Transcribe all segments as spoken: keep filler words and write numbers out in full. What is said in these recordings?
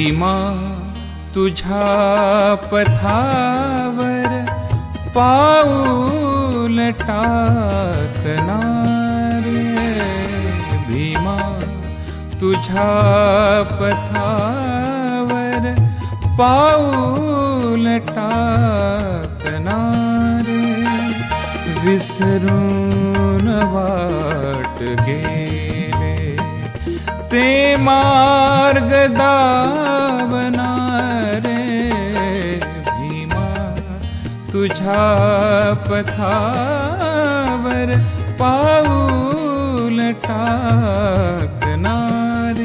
भीमा तुझ्या पथावर पाऊल टाकणारे, भीमा तुझ्या पथावर पाऊल टाकणारे, विसरून वाट गेले ते मार्ग दावणारे, भीमा तुझ्या पथावर पाऊल टाकणारे.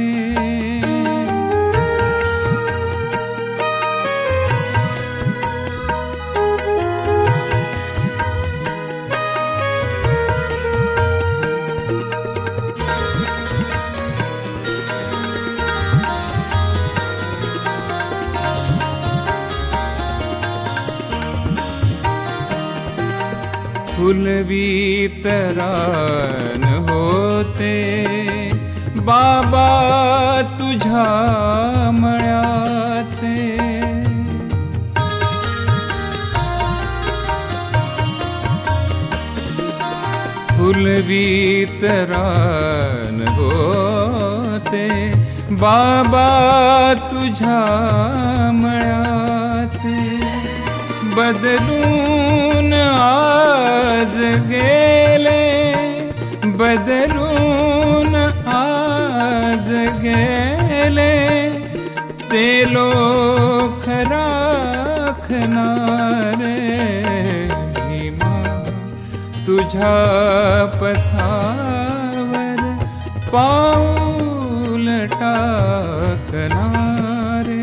फुलवीतरान होते बाबा तुझ्या मळ्याचे, फुलवीतरान होते बाबा तुझ्या मळ्याचे, बदलून आज गेले, बदलून आज गेले ते लोक राखणारे, भीमा तुझ्या पथावर पाऊल टाकणारे.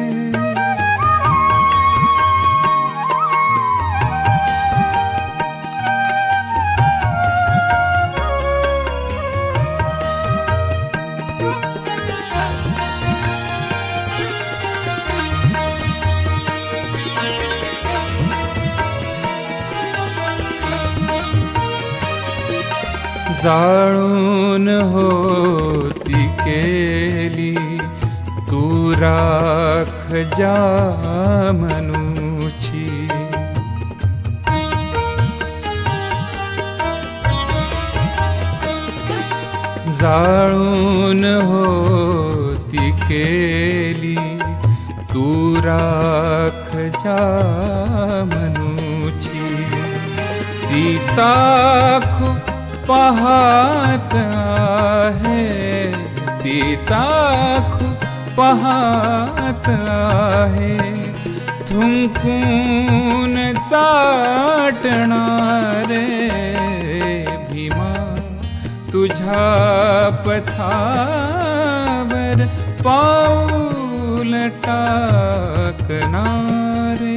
जाळून होती केली तू राख जा मनुची, जाळून होती केली तू राख जा मनुची, ती ताखू पाहत आहे, ती ताखू पाहत आहे, थुंकून चाटणारे, भीमा तुझ्या पथावर पाऊल टाकणारे.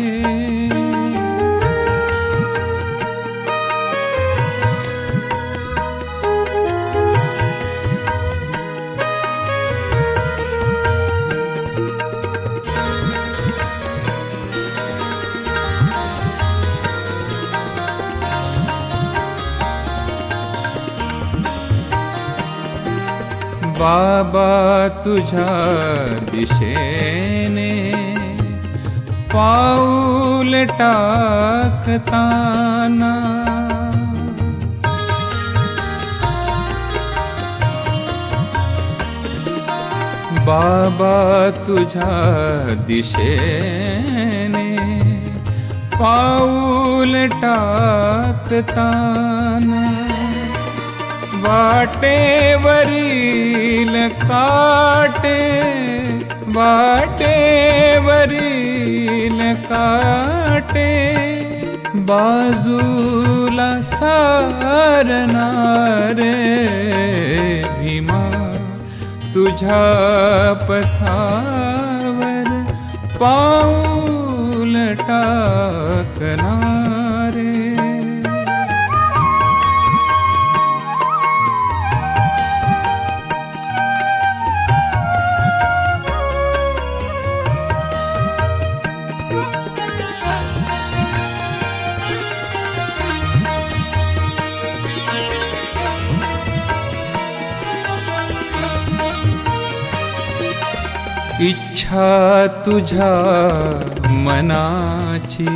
बाबा तुझ्या दिशेने पाऊल टाकताना, बाबा तुझ्या दिशेने पाऊल टाकताना, वाटेवरील काटे, वाटेवरील काटे बाजूला सारणारे, भीमा तुझ्या पथावर पाऊल टाकणारे. इच्छा तुझ्या मनाची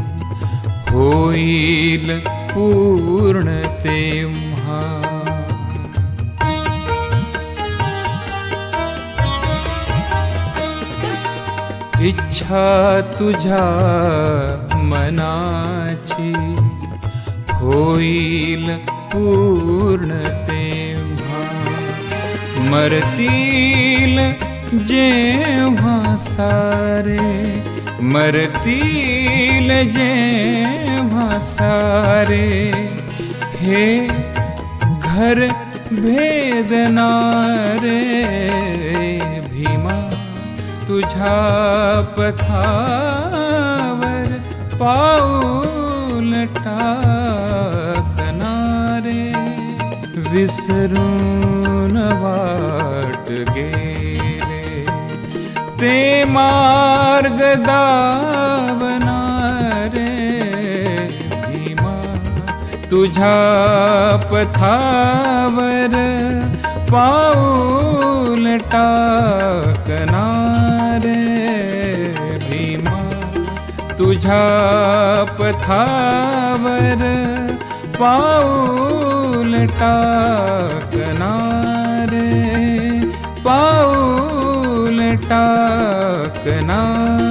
होईल पूर्ण तेव्हा, इच्छा तुझ्या मनाची होईल पूर्ण तेव्हा, मरतील जेव्हा सारे, मरतील जेव्हा सारे, हे घर भेदणारे भीमा तुझ्या पथावर पाऊल टाकणारे, विसरून वाट गेले ते मार्ग दावणारे भीमा तुझ्या पथावर पाऊल टाकणारे भीमा तुझ्या पथावर पाऊल टाकणारे, पाऊल टाकणारे।